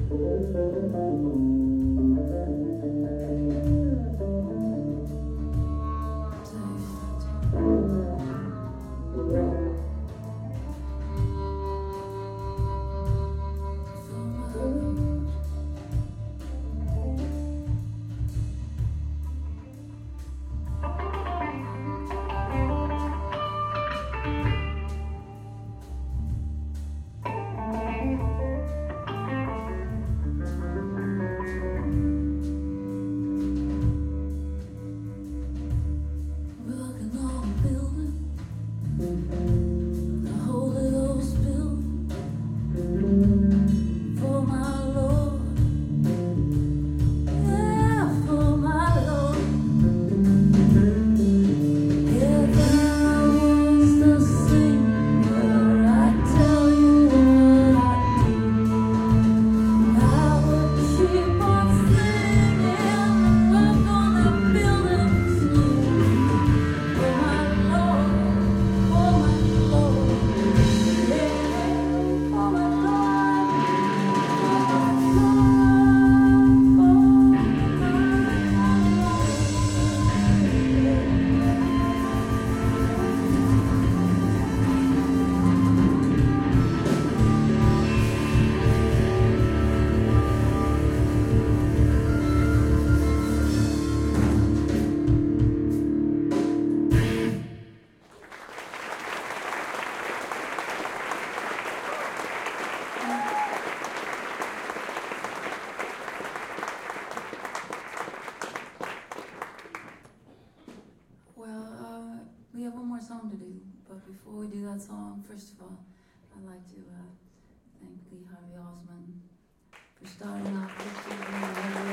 Song to do, but before we do that song, first of all, I'd like to thank Lee Harvey Osmond for starting off this evening.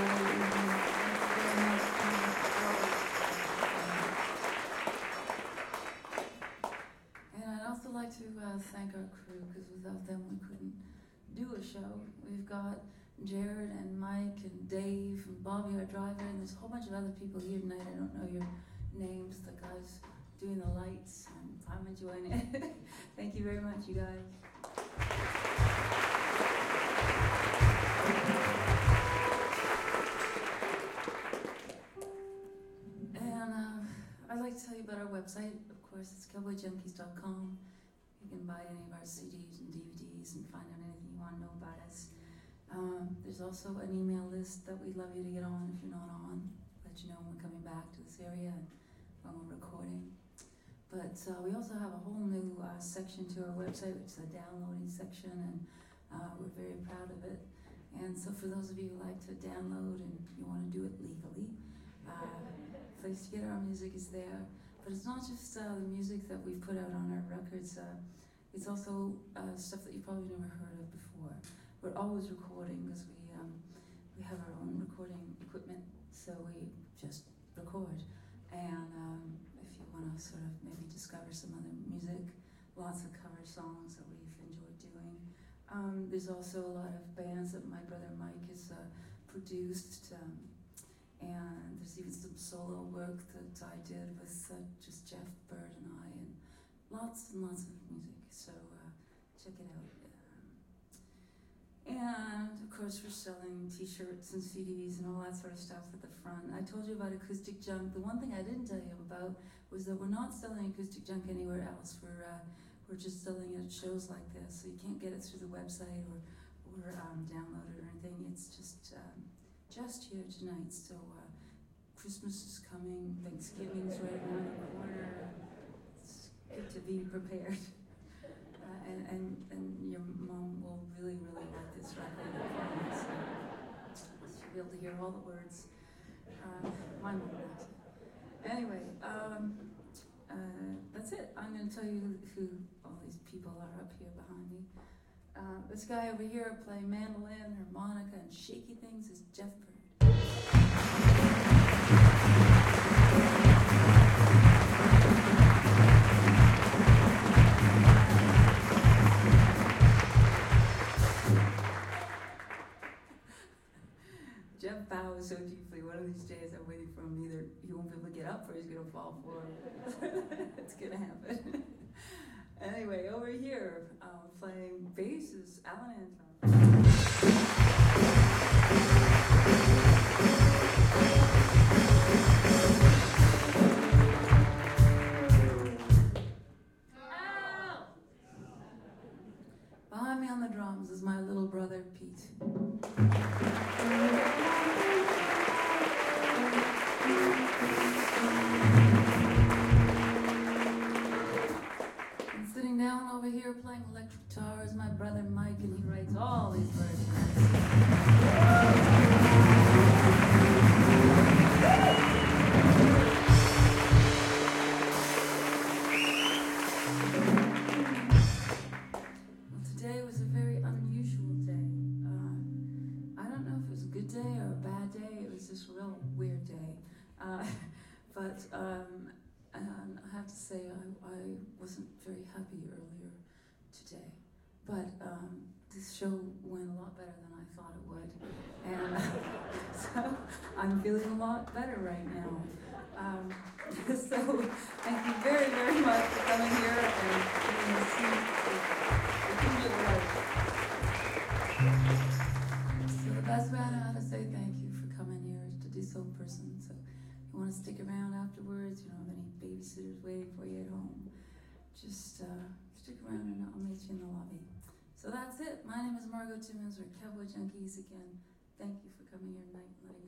And I'd also like to thank our crew, because without them we couldn't do a show. We've got Jared and Mike and Dave and Bobby, our driver, and there's a whole bunch of other people here tonight. I don't know your names, the guys doing the lights, and I'm enjoying it. Thank you very much, you guys. And I'd like to tell you about our website. Of course, it's cowboyjunkies.com. You can buy any of our CDs and DVDs and find out anything you want to know about us. There's also an email list that we'd love you to get on if you're not on. Let you know when we're coming back to this area and when we're recording. But we also have a whole new section to our website, which is a downloading section, and we're very proud of it. And so for those of you who like to download and you want to do it legally, the place to get our music is there. But it's not just the music that we've put out on our records, it's also stuff that you've probably never heard of before. We're always recording because we have our own recording equipment, so we just record. And if you want to sort of maybe discover some other music, lots of cover songs that we've enjoyed doing. There's also a lot of bands that my brother Mike has produced, and there's even some solo work that I did with just Jeff Bird and I, and lots of music, so check it out. And of course we're selling t-shirts and CDs and all that sort of stuff at the front. I told you about Acoustic Junk. The one thing I didn't tell you about was that we're not selling Acoustic Junk anywhere else. We're just selling it at shows like this, so you can't get it through the website or download it or anything. It's just here tonight. So Christmas is coming, Thanksgiving's right around the corner. It's good to be prepared. And your mom will really, really like this record. She'll be able to hear all the words. My mom likes it. Anyway, that's it. I'm going to tell you who all these people are up here behind me. This guy over here playing mandolin, harmonica, and shaky things is Jeff Bird. Jeff bows so deeply. One of these days I'm waiting for him. Either he won't be able to get up or he's going to fall forward. It's going to happen. Anyway, over here, playing bass is Alan Anton. feet. And sitting down over here playing electric guitar is my brother Mike, and he writes all these versions. Today was a very unusual day. I don't know if it was a good day or a bad day. It was just a real weird day. But I have to say I wasn't very happy earlier today. But this show went a lot better than I thought it would. And so I'm feeling a lot better right now. So thank you very, very much for coming here and being a seat. So the best way I know how to say thank you for coming here is to do so in person. So if you want to stick around afterwards, you don't have any babysitters waiting for you at home, just stick around and I'll meet you in the lobby. So that's it. My name is Margot Timmons. We're Cowboy Junkies again. Thank you for coming here tonight and letting